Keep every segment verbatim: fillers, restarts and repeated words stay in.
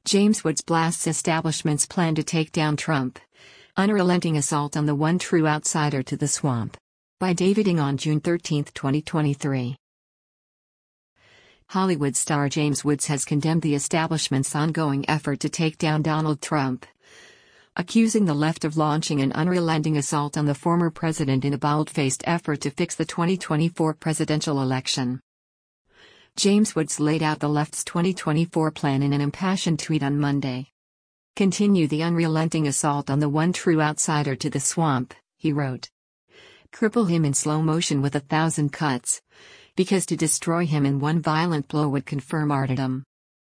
James Woods blasts establishment's plan to take down Trump. Unrelenting assault on the one true outsider to the swamp. By David Ng on June thirteenth, twenty twenty-three. Hollywood star James Woods has condemned the establishment's ongoing effort to take down Donald Trump, accusing the left of launching an unrelenting assault on the former president in a bold-faced effort to fix the twenty twenty-four presidential election. James Woods laid out the left's twenty twenty-four plan in an impassioned tweet on Monday. "Continue the unrelenting assault on the one true outsider to the swamp," he wrote. "Cripple him in slow motion with a thousand cuts, because to destroy him in one violent blow would confirm martyrdom."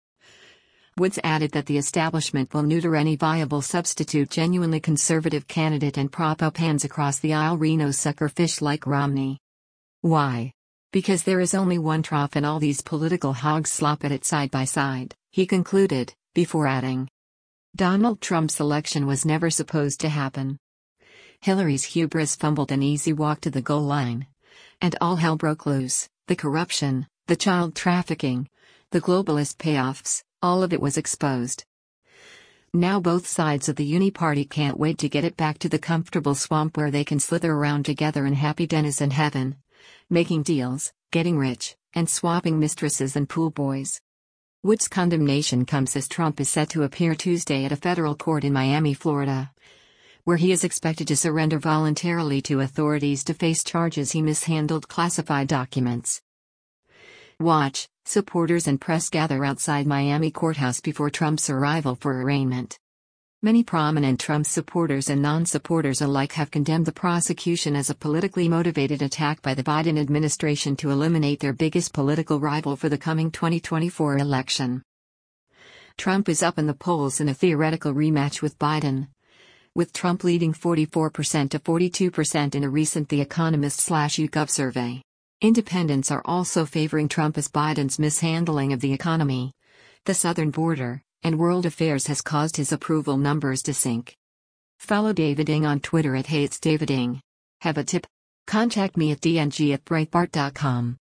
Woods added that the establishment will neuter any viable substitute genuinely conservative candidate and prop up hands across the aisle Reno sucker fish like Romney. Why? Because there is only one trough and all these political hogs slop at it side by side, he concluded, before adding, "Donald Trump's election was never supposed to happen. Hillary's hubris fumbled an easy walk to the goal line. And all hell broke loose, the corruption, the child trafficking, the globalist payoffs, all of it was exposed. Now both sides of the uni-party can't wait to get it back to the comfortable swamp where they can slither around together in happy denizen heaven, making deals, getting rich, and swapping mistresses and pool boys." Woods' condemnation comes as Trump is set to appear Tuesday at a federal court in Miami, Florida, where he is expected to surrender voluntarily to authorities to face charges he mishandled classified documents. Watch, supporters and press gather outside Miami courthouse before Trump's arrival for arraignment. Many prominent Trump supporters and non-supporters alike have condemned the prosecution as a politically motivated attack by the Biden administration to eliminate their biggest political rival for the coming twenty twenty-four election. Trump is up in the polls in a theoretical rematch with Biden, with Trump leading forty-four percent to forty-two percent in a recent The Economist/YouGov survey. Independents are also favoring Trump as Biden's mishandling of the economy, the southern border, and world affairs has caused his approval numbers to sink. Follow David Ng on Twitter at Hey It's David Ng. Have a tip? Contact me at d n g at breitbart dot com.